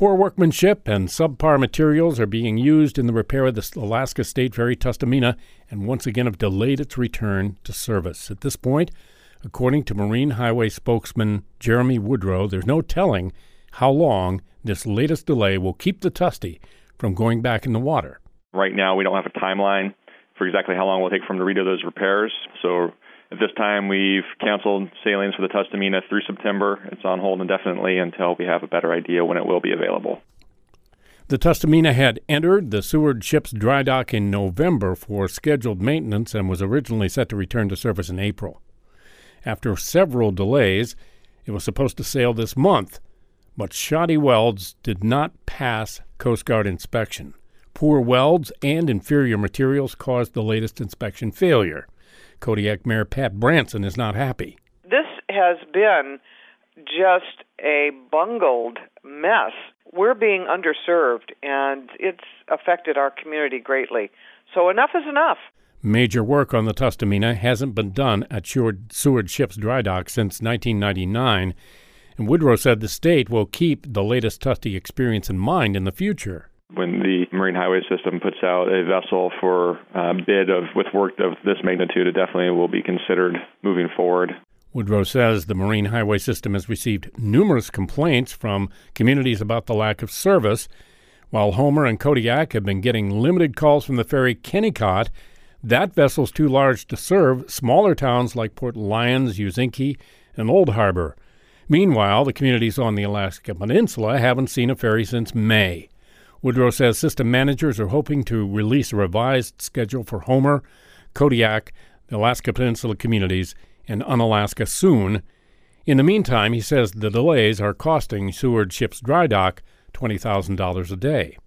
Poor workmanship and subpar materials are being used in the repair of the Alaska State Ferry Tustumena and once again have delayed its return to service. At this point, according to Marine Highway spokesman Jeremy Woodrow, there's no telling how long this latest delay will keep the Tusty from going back in the water. Right now, we don't have a timeline for exactly how long it will take for them to redo those repairs. So at this time, we've canceled sailings for the Tustumena through September. It's on hold indefinitely until we have a better idea when it will be available. The Tustumena had entered the Seward Ship's dry dock in November for scheduled maintenance and was originally set to return to service in April. After several delays, it was supposed to sail this month, but shoddy welds did not pass Coast Guard inspection. Poor welds and inferior materials caused the latest inspection failure. Kodiak Mayor Pat Branson is not happy. This has been just a bungled mess. We're being underserved, and it's affected our community greatly. So enough is enough. Major work on the Tustumena hasn't been done at Seward Ship's dry dock since 1999, and Woodrow said the state will keep the latest Tusty experience in mind in the future. When the Marine Highway System puts out a vessel for bid with work of this magnitude, it definitely will be considered moving forward. Woodrow says the Marine Highway System has received numerous complaints from communities about the lack of service. While Homer and Kodiak have been getting limited calls from the ferry Kennecott, that vessel's too large to serve smaller towns like Port Lions, Uzinki, and Old Harbor. Meanwhile, the communities on the Alaska Peninsula haven't seen a ferry since May. Woodrow says system managers are hoping to release a revised schedule for Homer, Kodiak, the Alaska Peninsula communities, and Unalaska soon. In the meantime, he says the delays are costing Seward Ship's dry dock $20,000 a day.